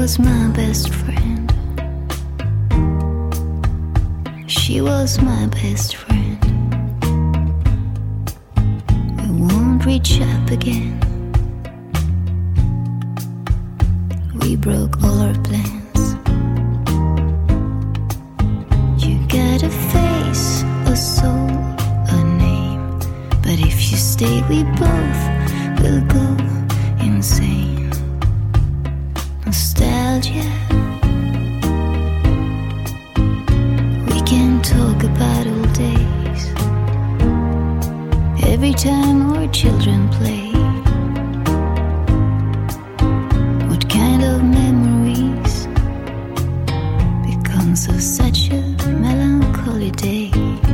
was my best friend. She was my best friend. We won't reach up again. We broke all our plans. You got a face, a soul, a name. But if you stay, we both will go insane. Nostalgia. We can talk about old days. Every time our children play. What kind of memories becomes of such a melancholy day?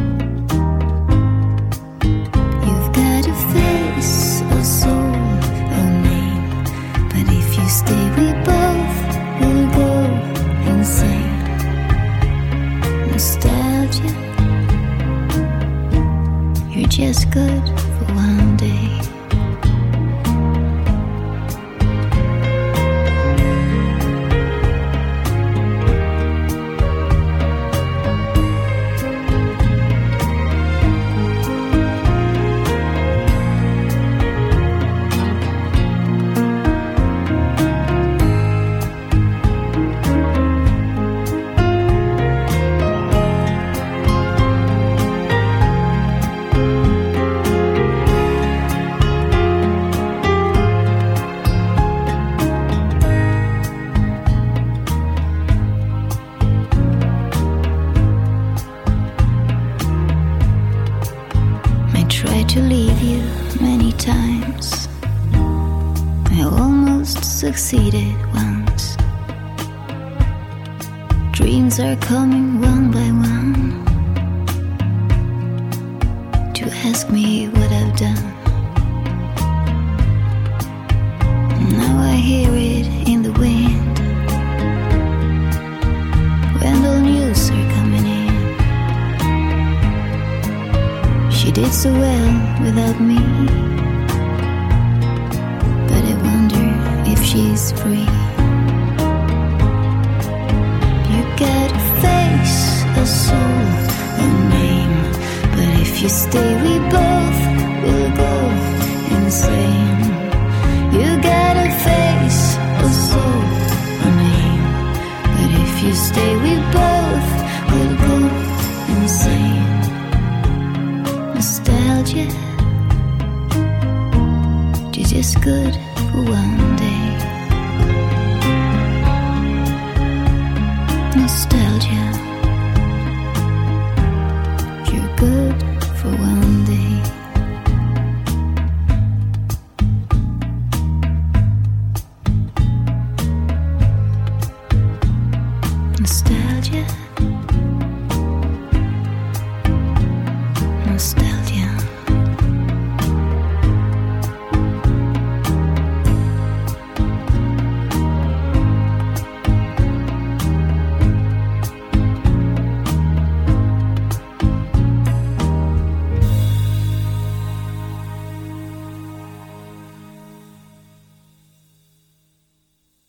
You've got a face, a soul, a name. But if you stay, we both will go insane. Nostalgia. You're just good for one day. Tried to leave you many times. I almost succeeded once. Dreams are coming one by one to ask me what I've done. Now I hear it in the wind when the news are coming in. She did so well without me, but I wonder if she's free. You got a face, a soul, a name. But if you stay, we both will go insane. You got a face, a soul, a name. But if you stay, we both will go insane. Nostalgia, you're just good for one day. Nostalgia, you're good for one day. Nostalgia, nostalgia.